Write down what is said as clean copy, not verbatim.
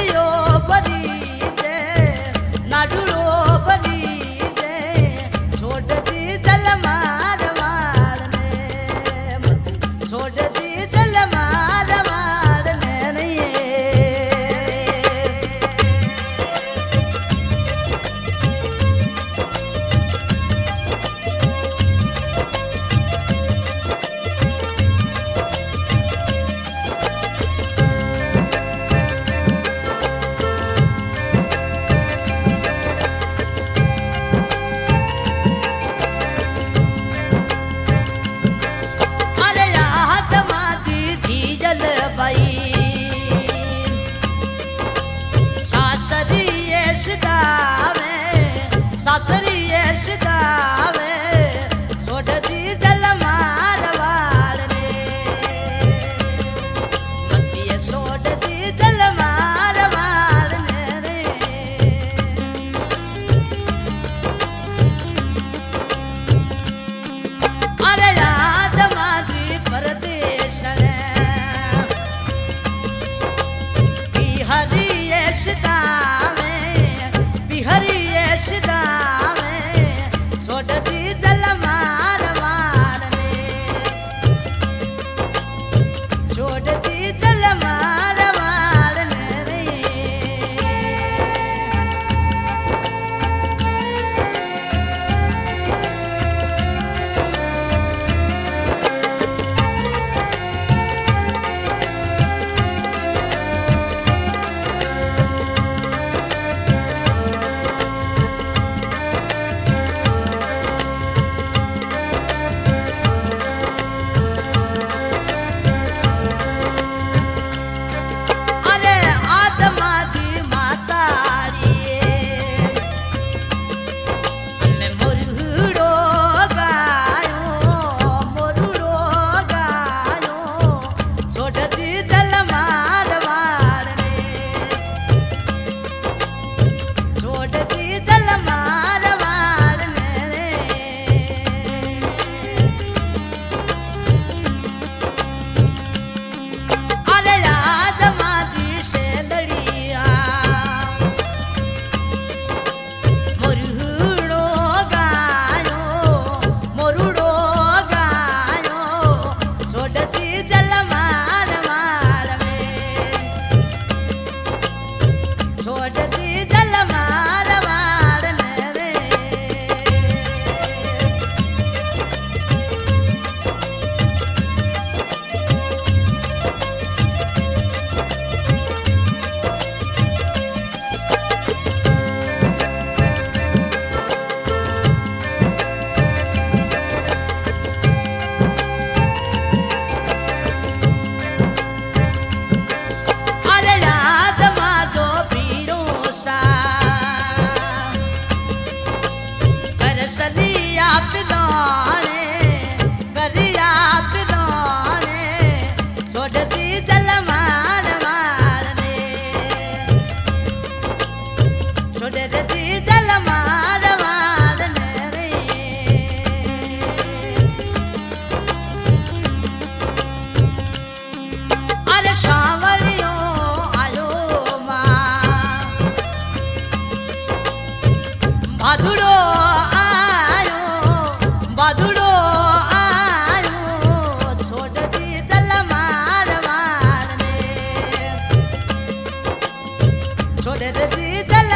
नदियो भरी दे नाडुलो भरी दे छोड़ दी जल मार मार ने छोड़ दी जल मार मार ने नहीं सासरी सिदावे छोड़ दी जल मार वार ने मतिये छोड़ दी जल मार वार ने रे अरे याद मादी परदेश ने बिहारी सिदावे बिहारी सिदावे छोड़ दी जल मार मार ने छोड़ दी जल मार मार ने रे सलिया पिलाने गरिया पिलाने छोड़ दी जल मार मार ने छोड़ दी जल मार मार ने रे अरे शावलियों आयो माँ भादुड़ो बादुड़ो आयो छोड़ दी जल मार मार ने छोड़ दी जल